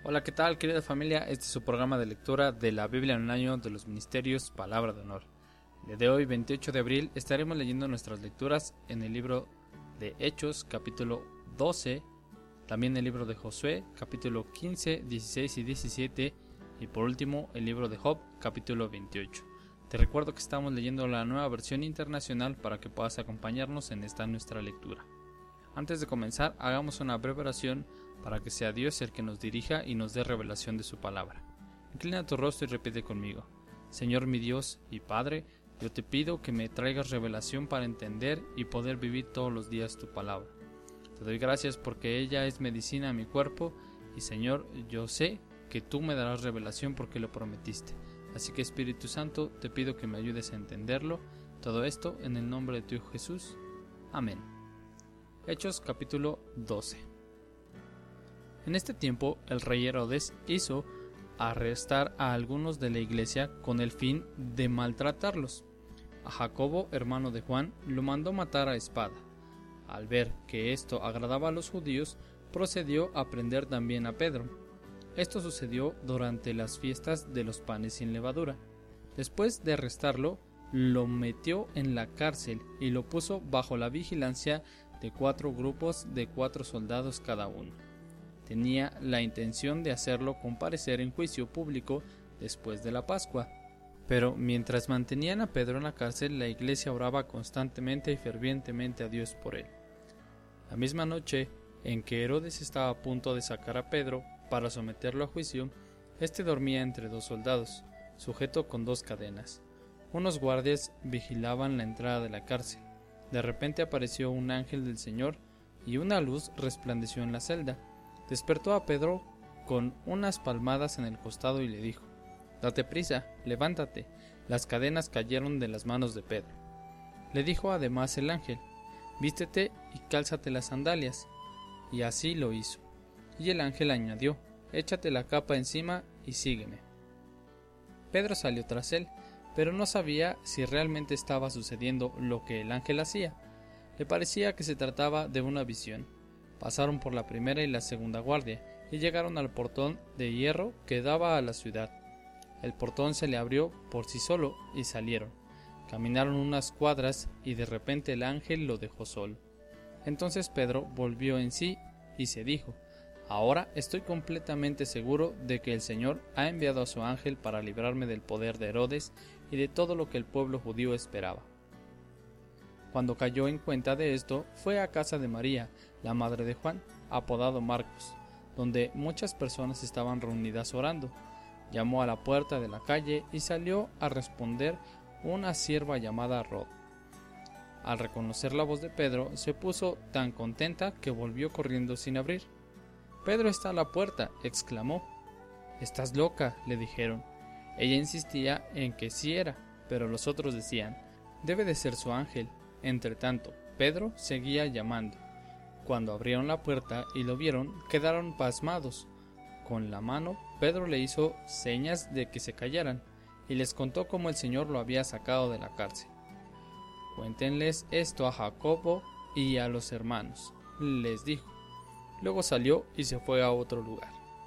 Hola, ¿qué tal, querida familia? Este es su programa de lectura de la Biblia en un año de los Ministerios Palabra de Honor. El día de hoy, 28 de abril, estaremos leyendo nuestras lecturas en el libro de Hechos, capítulo 12, también el libro de Josué, capítulo 15, 16 y 17, y por último, el libro de Job, capítulo 28. Te recuerdo que estamos leyendo la nueva versión internacional para que puedas acompañarnos en esta nuestra lectura. Antes de comenzar, hagamos una breve oración para que sea Dios el que nos dirija y nos dé revelación de su palabra. Inclina tu rostro y repite conmigo. Señor mi Dios y Padre, yo te pido que me traigas revelación para entender y poder vivir todos los días tu palabra. Te doy gracias porque ella es medicina a mi cuerpo y Señor, yo sé que tú me darás revelación porque lo prometiste. Así que Espíritu Santo, te pido que me ayudes a entenderlo. Todo esto en el nombre de tu Hijo Jesús. Amén. Hechos capítulo 12. En este tiempo el rey Herodes hizo arrestar a algunos de la iglesia con el fin de maltratarlos. A Jacobo, hermano de Juan, lo mandó matar a espada. Al ver que esto agradaba a los judíos, procedió a prender también a Pedro. Esto sucedió durante las fiestas de los panes sin levadura. Después de arrestarlo, lo metió en la cárcel y lo puso bajo la vigilancia de 4 grupos de 4 soldados cada uno. Tenía la intención de hacerlo comparecer en juicio público después de la Pascua. Pero mientras mantenían a Pedro en la cárcel, la iglesia oraba constantemente y fervientemente a Dios por él. La misma noche en que Herodes estaba a punto de sacar a Pedro para someterlo a juicio, este dormía entre 2 soldados, sujeto con 2 cadenas. Unos guardias vigilaban la entrada de la cárcel. De repente apareció un ángel del Señor y una luz resplandeció en la celda. Despertó a Pedro con unas palmadas en el costado y le dijo: «Date prisa, levántate». Las cadenas cayeron de las manos de Pedro. Le dijo además el ángel: «Vístete y cálzate las sandalias». Y así lo hizo. Y el ángel añadió: «Échate la capa encima y sígueme». Pedro salió tras él, pero no sabía si realmente estaba sucediendo lo que el ángel hacía. Le parecía que se trataba de una visión. Pasaron por la primera y la segunda guardia y llegaron al portón de hierro que daba a la ciudad. El portón se le abrió por sí solo y salieron. Caminaron unas cuadras y de repente el ángel lo dejó solo. Entonces Pedro volvió en sí y se dijo: «Ahora estoy completamente seguro de que el Señor ha enviado a su ángel para librarme del poder de Herodes y de todo lo que el pueblo judío esperaba». Cuando cayó en cuenta de esto, fue a casa de María, la madre de Juan, apodado Marcos, donde muchas personas estaban reunidas orando. Llamó a la puerta de la calle y salió a responder una sierva llamada Rod. Al reconocer la voz de Pedro, se puso tan contenta que volvió corriendo sin abrir. «Pedro está a la puerta», exclamó. «Estás loca», le dijeron. Ella insistía en que sí era, pero los otros decían: «Debe de ser su ángel». Entretanto, Pedro seguía llamando. Cuando abrieron la puerta y lo vieron, quedaron pasmados. Con la mano, Pedro le hizo señas de que se callaran y les contó cómo el Señor lo había sacado de la cárcel. «Cuéntenles esto a Jacobo y a los hermanos», les dijo. Luego salió y se fue a otro lugar.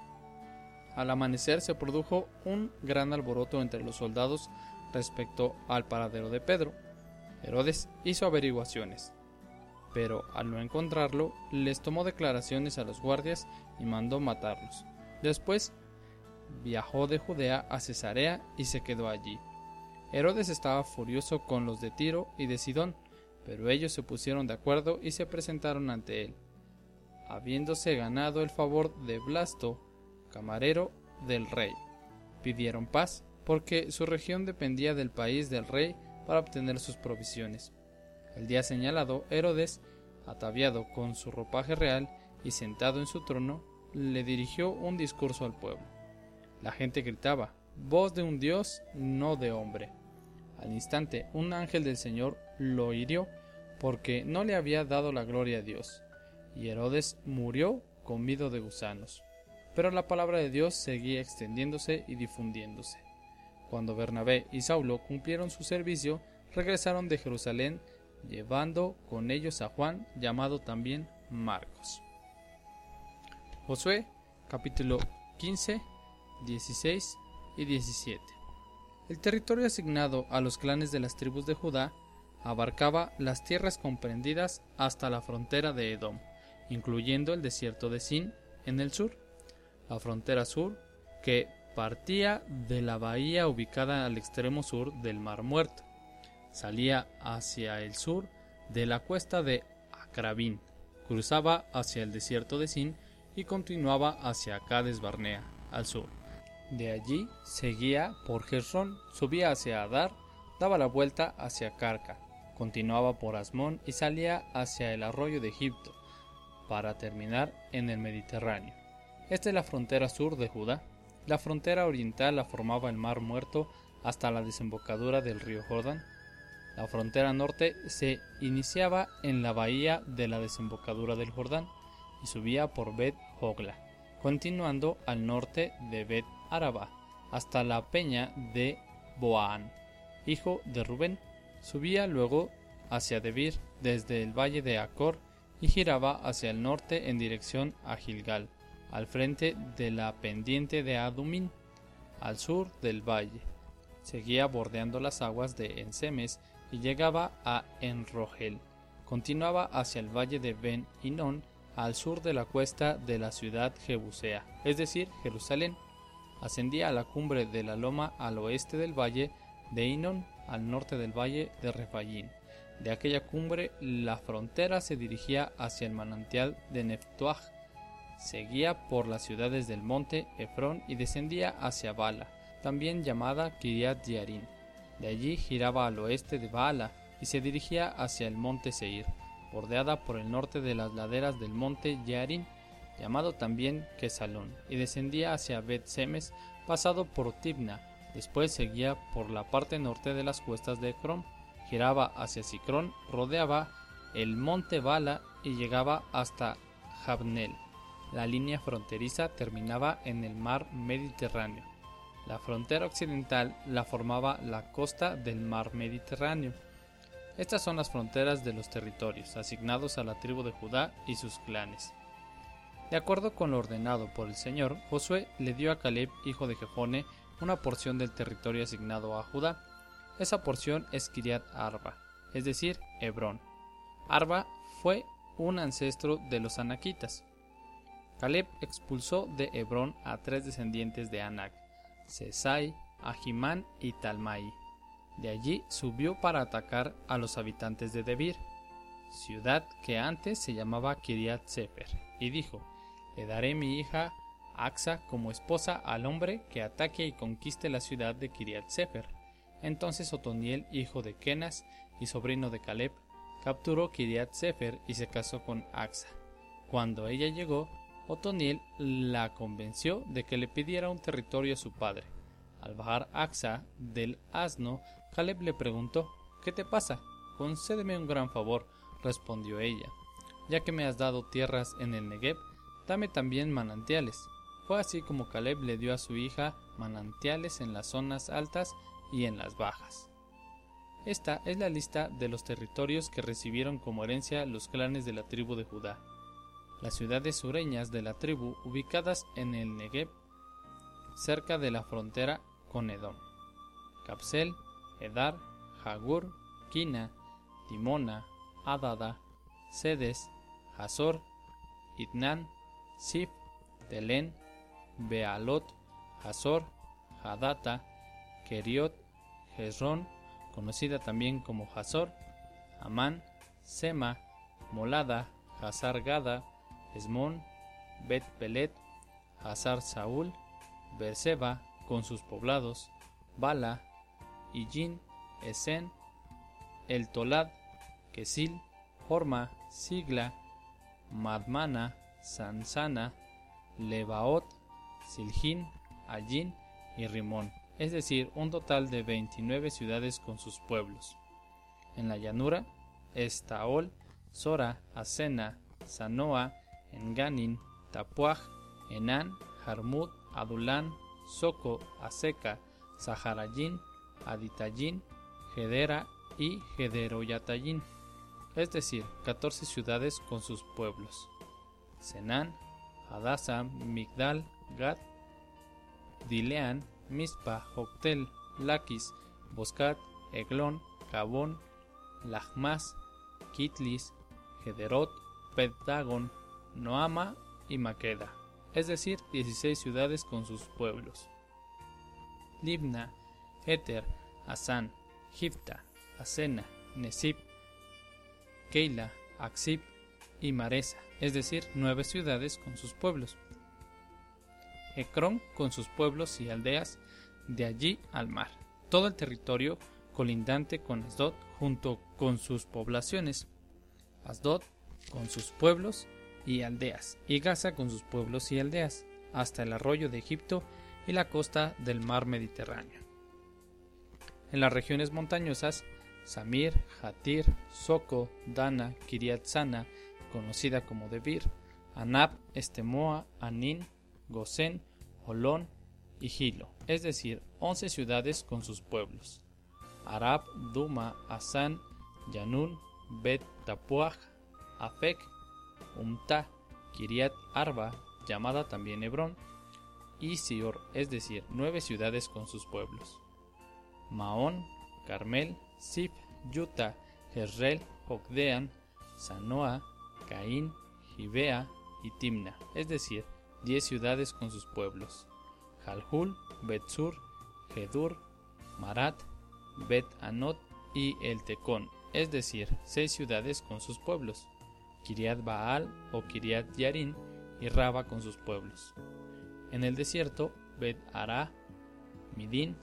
Al amanecer se produjo un gran alboroto entre los soldados respecto al paradero de Pedro. Herodes hizo averiguaciones, pero al no encontrarlo, les tomó declaraciones a los guardias y mandó matarlos. Después viajó de Judea a Cesarea y se quedó allí. Herodes estaba furioso con los de Tiro y de Sidón, pero ellos se pusieron de acuerdo y se presentaron ante él, habiéndose ganado el favor de Blasto, camarero del rey. Pidieron paz, porque su región dependía del país del rey para obtener sus provisiones. El día señalado, Herodes, ataviado con su ropaje real y sentado en su trono, le dirigió un discurso al pueblo. La gente gritaba: «Voz de un Dios, no de hombre». Al instante, un ángel del Señor lo hirió, porque no le había dado la gloria a Dios, y Herodes murió comido de gusanos. Pero la palabra de Dios seguía extendiéndose y difundiéndose. Cuando Bernabé y Saulo cumplieron su servicio, regresaron de Jerusalén, llevando con ellos a Juan, llamado también Marcos. Josué, capítulo 15, 16 y 17. El territorio asignado a los clanes de las tribus de Judá abarcaba las tierras comprendidas hasta la frontera de Edom, incluyendo el desierto de Sin en el sur, la frontera sur que partía de la bahía ubicada al extremo sur del Mar Muerto, salía hacia el sur de la cuesta de Acrabín, cruzaba hacia el desierto de Sin y continuaba hacia Cades Barnea, al sur. De allí seguía por Jezrón, subía hacia Adar, daba la vuelta hacia Carca, continuaba por Asmón y salía hacia el arroyo de Egipto, para terminar en el Mediterráneo. Esta es la frontera sur de Judá. La frontera oriental la formaba el Mar Muerto hasta la desembocadura del río Jordán. La frontera norte se iniciaba en la bahía de la desembocadura del Jordán y subía por Bet Hogla, continuando al norte de Bet Araba hasta la peña de Boán, hijo de Rubén. Subía luego hacia Debir desde el valle de Acor y giraba hacia el norte en dirección a Gilgal, al frente de la pendiente de Adumín, al sur del valle. Seguía bordeando las aguas de Ensemes y llegaba a Enrogel. Continuaba hacia el valle de Ben Hinón, al sur de la cuesta de la ciudad Jebusea, es decir, Jerusalén. Ascendía a la cumbre de la loma al oeste del valle de Hinón, al norte del valle de Refayín. De aquella cumbre la frontera se dirigía hacia el manantial de Neftoaj, seguía por las ciudades del monte Efrón y descendía hacia Bala, también llamada Kiriat Yearim. De allí giraba al oeste de Baala y se dirigía hacia el monte Seir, bordeada por el norte de las laderas del monte Yearim, llamado también Quesalón, y descendía hacia Bet Semes, pasado por Tibna. Después seguía por la parte norte de las cuestas de Ecrón, giraba hacia Sicrón, rodeaba el monte Bala y llegaba hasta Jabneel. La línea fronteriza terminaba en el mar Mediterráneo. La frontera occidental la formaba la costa del mar Mediterráneo. Estas son las fronteras de los territorios asignados a la tribu de Judá y sus clanes. De acuerdo con lo ordenado por el Señor, Josué le dio a Caleb, hijo de Jefone, una porción del territorio asignado a Judá. Esa porción es Kiriat Arba, es decir, Hebrón. Arba fue un ancestro de los anaquitas. Caleb expulsó de Hebrón a 3 descendientes de Anac, Sesai, Ahimán y Talmai. De allí subió para atacar a los habitantes de Debir, ciudad que antes se llamaba Kiriat Sefer, y dijo: le daré mi hija Axa como esposa al hombre que ataque y conquiste la ciudad de Kiriat Sefer. Entonces Otoniel, hijo de Kenas y sobrino de Caleb, capturó Kiriat Sefer y se casó con Axa. Cuando ella llegó, Otoniel la convenció de que le pidiera un territorio a su padre. Al bajar Axa del asno, Caleb le preguntó: ¿qué te pasa? Concédeme un gran favor, respondió ella. Ya que me has dado tierras en el Negev, dame también manantiales. Fue así como Caleb le dio a su hija manantiales en las zonas altas y en las bajas. Esta es la lista de los territorios que recibieron como herencia los clanes de la tribu de Judá. Las ciudades sureñas de la tribu ubicadas en el Negev, cerca de la frontera con Edom: Capsel, Edar, Jagur, Quina, Dimona, Adada, Sedes, Hazor, Itnan, Sif, Telén, Bealot, Hazor, Hadata, Keriot, Hezrón, conocida también como Hazor, Amán, Sema, Molada, Hazar Gada, Esmón, Bet Pelet, Hazar Saúl, Berseba con sus poblados, Bala, Ijin, Esen, El Tolad, Kesil, Horma, Sigla, Madmana, Sansana, Lebaot, Siljín, Allín y Rimón, es decir, un total de 29 ciudades con sus pueblos. En la llanura, Estaol, Sora, Asena, Sanoa, Enganin, Tapuaj, Enán, Jarmut, Adulán, Soco, Aseca, Saharayín, Aditayín, Gedera y Gederoyatayín, es decir, 14 ciudades con sus pueblos. Senán, Hadasa, Migdal, Gad, Dileán, Mispa, Joctel, Laquis, Boscat, Eglón, Gabón, Lachmas, Kitlis, Gederot, Bet-Dagon, Noama y Maqueda, es decir, 16 ciudades con sus pueblos. Libna, Eter, Asán, Gifta, Asena, Nesib, Keila, Axib y Maresa, es decir, 9 ciudades con sus pueblos. Ecrón con sus pueblos y aldeas de allí al mar. Todo el territorio colindante con Asdod junto con sus poblaciones. Asdod con sus pueblos y aldeas, y Gaza con sus pueblos y aldeas, hasta el arroyo de Egipto y la costa del mar Mediterráneo. En las regiones montañosas, Samir, Jatir, Soco, Dana, Kiriat Sana, conocida como Debir, Anab, Estemoa, Anín, Gosén, Olón y Gilo, es decir, 11 ciudades con sus pueblos. Arab, Duma, Asán, Yanún, Bet Tapuaj, Afek, Umta, Kiriat Arba, llamada también Hebrón, y Sior, es decir, 9 ciudades con sus pueblos. Maón, Carmel, Sif, Yuta, Jezreel, Jocdean, Sanoa, Caín, Gibea y Timna, es decir, 10 ciudades con sus pueblos. Jalhul, Betsur, Gedur, Marat, Bet-Anot y El Tecón, es decir, 6 ciudades con sus pueblos. Kiriat Baal o Kiriat Yarin y Raba con sus pueblos. En el desierto, Bet-Ará, Midín,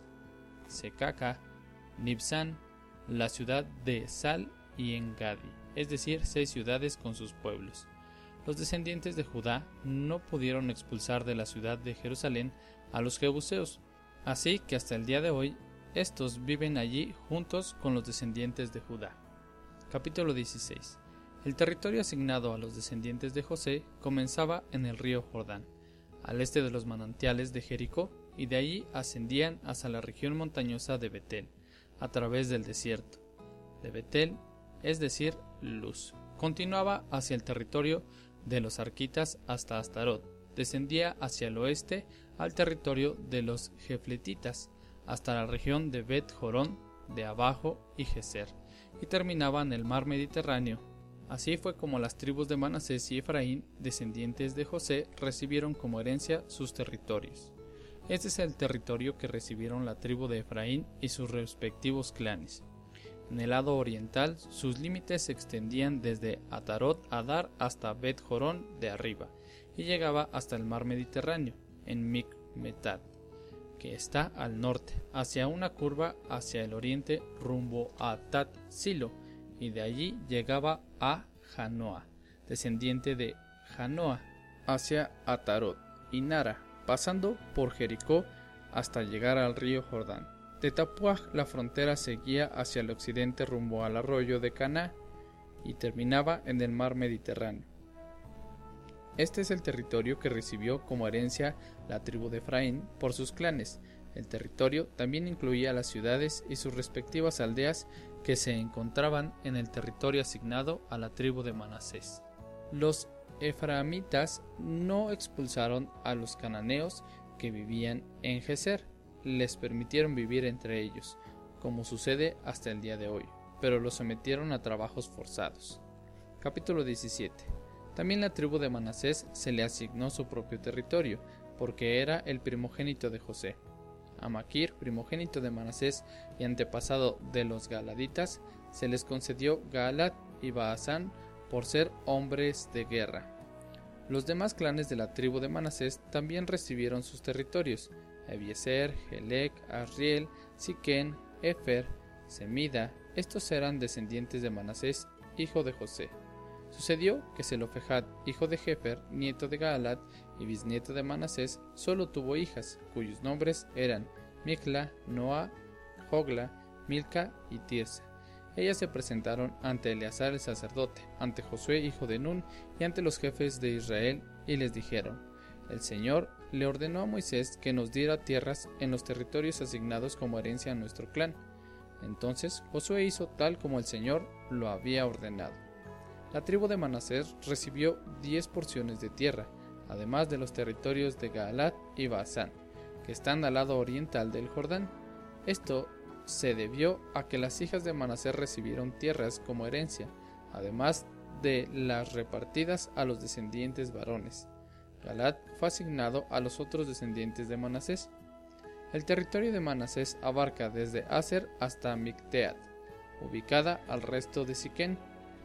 Secaca, Nibsán, la ciudad de Sal y Engadi, es decir, 6 ciudades con sus pueblos. Los descendientes de Judá no pudieron expulsar de la ciudad de Jerusalén a los jebuseos, así que hasta el día de hoy estos viven allí juntos con los descendientes de Judá. Capítulo 16. El territorio asignado a los descendientes de José comenzaba en el río Jordán, al este de los manantiales de Jericó, y de allí ascendían hasta la región montañosa de Betel, a través del desierto de Betel, es decir, Luz. Continuaba hacia el territorio de los arquitas hasta Astarot, descendía hacia el oeste al territorio de los jefletitas, hasta la región de Bet-Jorón de abajo y Geser, y terminaba en el mar Mediterráneo. Así fue como las tribus de Manasés y Efraín, descendientes de José, recibieron como herencia sus territorios. Este es el territorio que recibieron la tribu de Efraín y sus respectivos clanes. En el lado oriental, sus límites se extendían desde Atarot Adar hasta Bet-Jorón de arriba, y llegaba hasta el mar Mediterráneo, en Micmetat, que está al norte, hacia una curva hacia el oriente rumbo a Tat Silo, y de allí llegaba a Janoa, descendiente de Janoa, hacia Atarot y Nara, pasando por Jericó hasta llegar al río Jordán. De Tapuaj la frontera seguía hacia el occidente rumbo al arroyo de Caná y terminaba en el mar Mediterráneo. Este es el territorio que recibió como herencia la tribu de Efraín por sus clanes. El territorio también incluía las ciudades y sus respectivas aldeas que se encontraban en el territorio asignado a la tribu de Manasés. Los efraimitas no expulsaron a los cananeos que vivían en Geser, les permitieron vivir entre ellos, como sucede hasta el día de hoy, pero los sometieron a trabajos forzados. Capítulo 17. También la tribu de Manasés se le asignó su propio territorio, porque era el primogénito de José. A Maquir, primogénito de Manasés y antepasado de los galaditas, se les concedió Gaalat y Baasán por ser hombres de guerra. Los demás clanes de la tribu de Manasés también recibieron sus territorios: Ebiezer, Helec, Asriel, Siquén, Efer, Semida. Estos eran descendientes de Manasés, hijo de José. Sucedió que Zelofejad, hijo de Jefer, nieto de Gaalat y bisnieto de Manasés, solo tuvo hijas, cuyos nombres eran Micla, Noa, Jogla, Milca y Tirsa. Ellas se presentaron ante Eleazar el sacerdote, ante Josué hijo de Nun y ante los jefes de Israel, y les dijeron: El Señor le ordenó a Moisés que nos diera tierras en los territorios asignados como herencia a nuestro clan. Entonces Josué hizo tal como el Señor lo había ordenado. La tribu de Manasés recibió 10 porciones de tierra, además de los territorios de Gaalat y Baasán, que están al lado oriental del Jordán. Esto se debió a que las hijas de Manasés recibieron tierras como herencia, además de las repartidas a los descendientes varones. Galaad fue asignado a los otros descendientes de Manasés. El territorio de Manasés abarca desde Aser hasta Micteat, ubicada al resto de Siquén.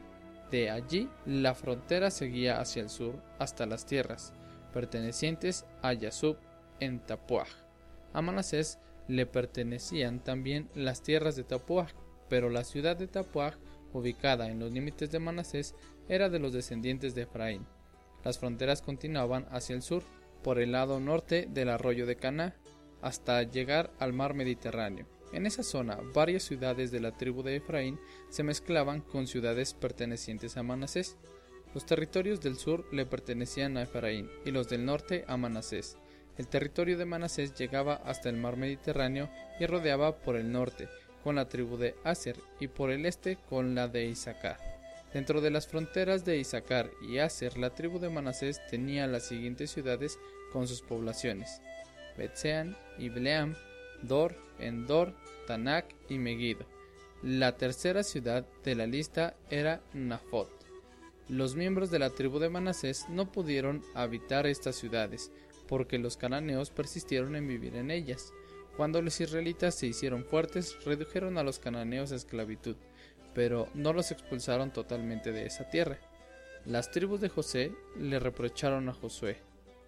De allí, la frontera seguía hacia el sur hasta las tierras pertenecientes a Yasub en Tapuaj. A Manasés le pertenecían también las tierras de Tapuaj, pero la ciudad de Tapuaj, ubicada en los límites de Manasés, era de los descendientes de Efraín. Las fronteras continuaban hacia el sur, por el lado norte del arroyo de Caná, hasta llegar al mar Mediterráneo. En esa zona, varias ciudades de la tribu de Efraín se mezclaban con ciudades pertenecientes a Manasés. Los territorios del sur le pertenecían a Efraín y los del norte a Manasés. El territorio de Manasés llegaba hasta el mar Mediterráneo y rodeaba por el norte con la tribu de Aser y por el este con la de Isaacar. Dentro de las fronteras de Isaacar y Aser, la tribu de Manasés tenía las siguientes ciudades con sus poblaciones: Betsean, Ibleam, Dor, Endor, Tanak y Megido. La tercera ciudad de la lista era Nafot. Los miembros de la tribu de Manasés no pudieron habitar estas ciudades, porque los cananeos persistieron en vivir en ellas. Cuando los israelitas se hicieron fuertes, redujeron a los cananeos a esclavitud, pero no los expulsaron totalmente de esa tierra. Las tribus de José le reprocharon a Josué: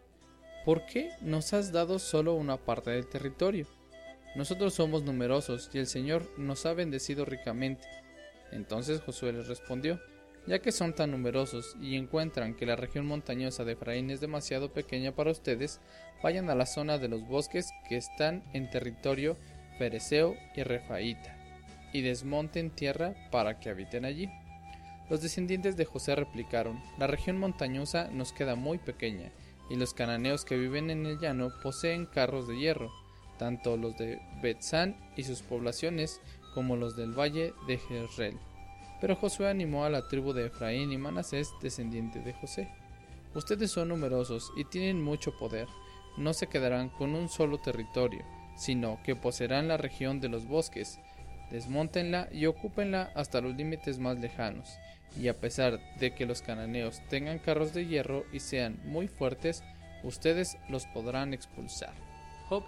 ¿por qué nos has dado solo una parte del territorio? Nosotros somos numerosos y el Señor nos ha bendecido ricamente. Entonces Josué les respondió: ya que son tan numerosos y encuentran que la región montañosa de Efraín es demasiado pequeña para ustedes, vayan a la zona de los bosques que están en territorio fereceo y refaíta, y desmonten tierra para que habiten allí. Los descendientes de José replicaron: la región montañosa nos queda muy pequeña, y los cananeos que viven en el llano poseen carros de hierro, tanto los de Betzán y sus poblaciones como los del valle de Jezreel. Pero Josué animó a la tribu de Efraín y Manasés, descendiente de José: ustedes son numerosos y tienen mucho poder. No se quedarán con un solo territorio, sino que poseerán la región de los bosques. Desmóntenla y ocúpenla hasta los límites más lejanos. Y a pesar de que los cananeos tengan carros de hierro y sean muy fuertes, ustedes los podrán expulsar. Job,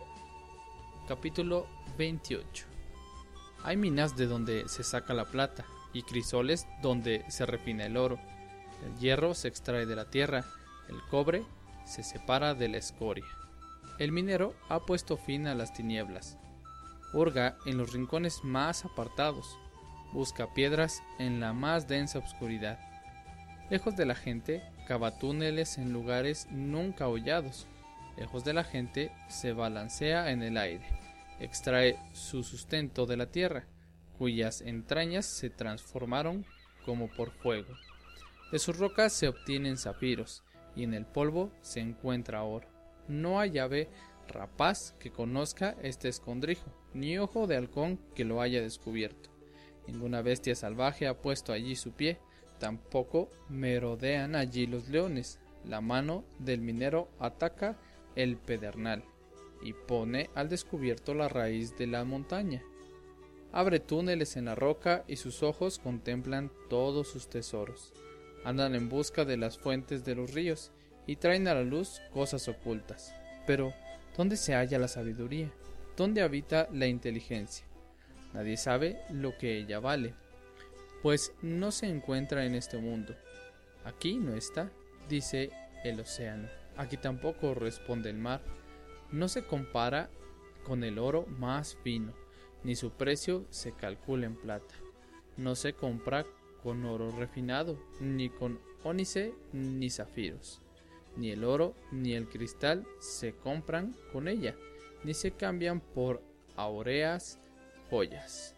capítulo 28. Hay minas de donde se saca la plata, y crisoles donde se refina el oro. El hierro se extrae de la tierra, el cobre se separa de la escoria. El minero ha puesto fin a las tinieblas. Hurga en los rincones más apartados. Busca piedras en la más densa oscuridad. Lejos de la gente, cava túneles en lugares nunca hollados. Lejos de la gente, se balancea en el aire. Extrae su sustento de la tierra, cuyas entrañas se transformaron como por fuego. De sus rocas se obtienen zafiros, y en el polvo se encuentra oro. No hay ave rapaz que conozca este escondrijo, ni ojo de halcón que lo haya descubierto. Ninguna bestia salvaje ha puesto allí su pie, tampoco merodean allí los leones. La mano del minero ataca el pedernal, y pone al descubierto la raíz de la montaña. Abre túneles en la roca y sus ojos contemplan todos sus tesoros. Andan en busca de las fuentes de los ríos y traen a la luz cosas ocultas. Pero, ¿dónde se halla la sabiduría? ¿Dónde habita la inteligencia? Nadie sabe lo que ella vale, pues no se encuentra en este mundo. Aquí no está, dice el océano. Aquí tampoco, responde el mar. No se compara con el oro más fino, ni su precio se calcula en plata. No se compra con oro refinado, ni con ónice ni zafiros. Ni el oro ni el cristal se compran con ella, ni se cambian por áureas joyas.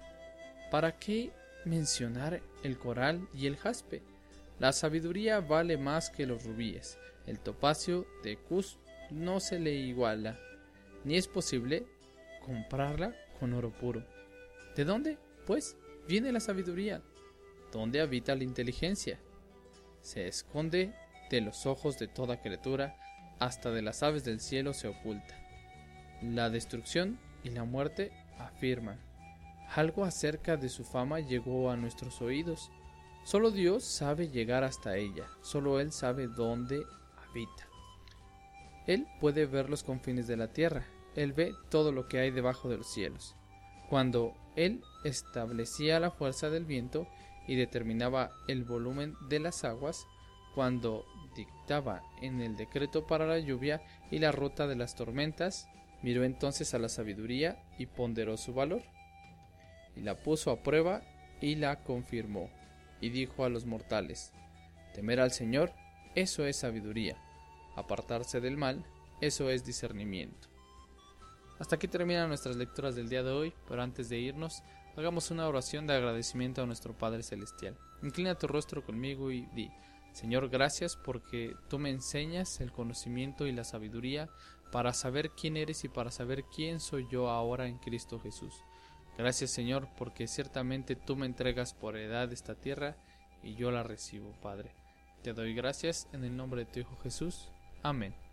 ¿Para qué mencionar el coral y el jaspe? La sabiduría vale más que los rubíes. El topacio de Cus no se le iguala, ni es posible comprarla con oro puro. ¿De dónde, pues, viene la sabiduría? ¿Dónde habita la inteligencia? Se esconde de los ojos de toda criatura, hasta de las aves del cielo se oculta. La destrucción y la muerte afirman. Algo acerca de su fama llegó a nuestros oídos. Solo Dios sabe llegar hasta ella, solo Él sabe dónde habita. Él puede ver los confines de la tierra, Él ve todo lo que hay debajo de los cielos. Cuando Él establecía la fuerza del viento y determinaba el volumen de las aguas, cuando dictaba en el decreto para la lluvia y la ruta de las tormentas, miró entonces a la sabiduría y ponderó su valor, y la puso a prueba y la confirmó, y dijo a los mortales: temer al Señor, eso es sabiduría; apartarse del mal, eso es discernimiento. Hasta aquí terminan nuestras lecturas del día de hoy, pero antes de irnos, hagamos una oración de agradecimiento a nuestro Padre Celestial. Inclina tu rostro conmigo y di: Señor, gracias porque tú me enseñas el conocimiento y la sabiduría para saber quién eres y para saber quién soy yo ahora en Cristo Jesús. Gracias, Señor, porque ciertamente tú me entregas por heredad esta tierra y yo la recibo, Padre. Te doy gracias en el nombre de tu Hijo Jesús. Amén.